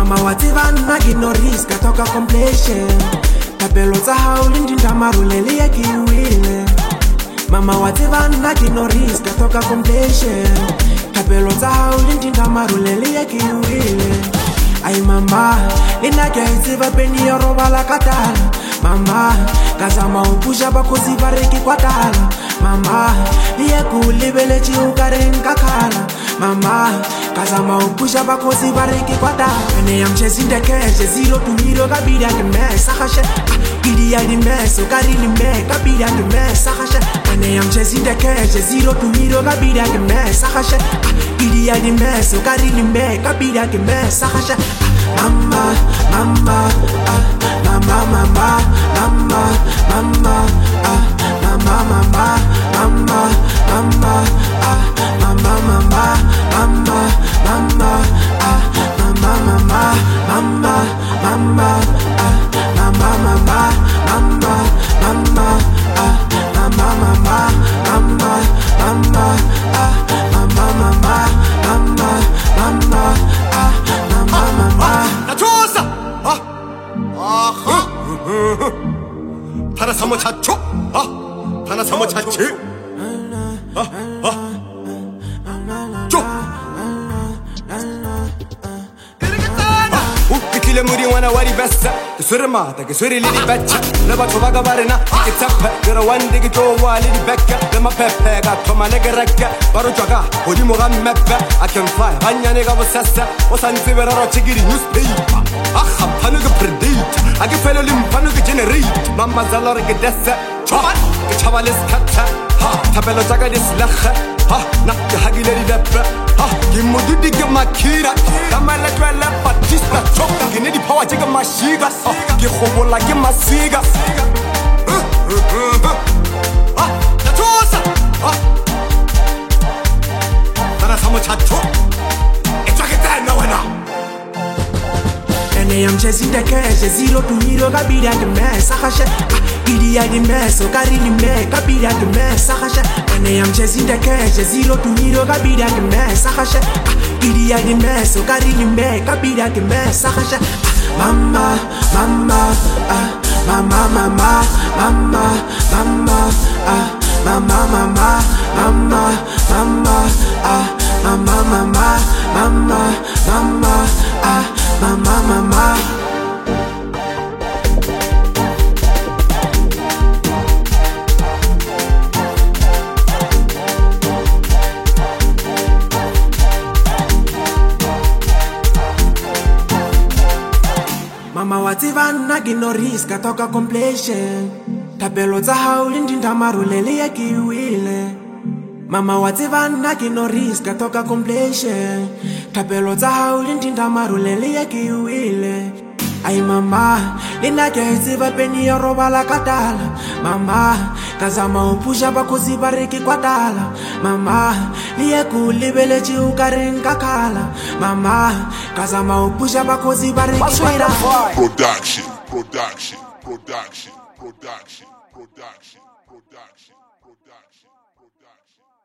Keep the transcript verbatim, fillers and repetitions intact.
Mama wa tseba nna ke no risk toka completion. Tapelo tsa hao le ndinda marulele ya ke wile. Mama wa tseba nna ke no risk toka completion. Tapelo tsa hao le ndinda marulele ya ke wile. Ay mama, ina ke tseba peni yo robala katala. Mama, kazama upusha bakosi bareki kwa tala. Mama, liye kulibelechi ukarenka kala. Mama, kazama upusha bakosi bareki kwa tala. Ene I'm chasing the cash, zero to hero kabida ke mess, sakashe. Idi ya di mess, ukari li me, kabida ke mess, sakashe. Ene I'm chasing the cash, zero to hero kabida ke mess, sakashe. Idi ya di mess, ukari li me, kabida ke mess, sakashe. Mama, mama, ah, mama, mama, mama, mama, ah, mama, mama, mama, mama, ah, mama, mama, mama, mama, ah, mama, mama, mama, mama, ah, mama, mama, mama, mama, ah, mama, mama, mama, mama, ah, mama, mama, mama, mama, ah, mama, mama. 나조사 아 아하 하나 삼어 찾죠 아 하나 삼어 찾지 아아쪽 웃기til에 물이 와나 와리 뱃사 그 소리마다 그 소리 리리 뱉자 내가 조바가 바르나 이게 tap해 그러 완되게 좋아 리리 뱉게 내마 페페가 토마네 그랬게 바로 쫙아 어디 뭐가 맵배 I can fly 아냐 내가 보았어 오산집에라로 치기리 뉴스페이퍼 아 한판을 그 프레데이터 I can feel 림판을 그 제너레이터 맘마 잘라를 그 데스 초반 그 차발레스 카타 하 타벨로 자가리 슬라ха 하 낙게 하기 내리 랩배 김모두 디게 마키라 가말라 twella batista choka gine di power jiga mashiga ge khobola ge masiga ah na tosa ah tara samo chacho etwaketa na wena Ene I'm chasing the cash, zero to hero kabida ke mess, sakashe. Idi ya di mess, ukari li me, kabida ke mess, sakashe. Ene I'm chasing the cash, zero to hero kabida ke mess, sakashe. Idi ya di mess, ukari li me, kabida ke mess, sakashe. Mama, mama, ah, mama, mama, mama, mama, ah, mama, mama, mama, mama, ah, mama, mama, mama, mama, ah, mama, mama. Mama wa tseba nna ke no risk toka completion. Tapelo tsa hao le ndinda marulele ya ke wile. Mama wa tseba nna ke no risk toka completion. Tapelo tsa hao le ndinda marulele ya ke wile. Ay mama, lina ke tseba peni yo robala katala. Mama, kazama upusha bakosi bareki kwa tala. Mama, liye kulibelechi ukarenka kala. Mama, kazama upusha bakosi bareki kwa tala. Production, production, production, production, production, production, production, production.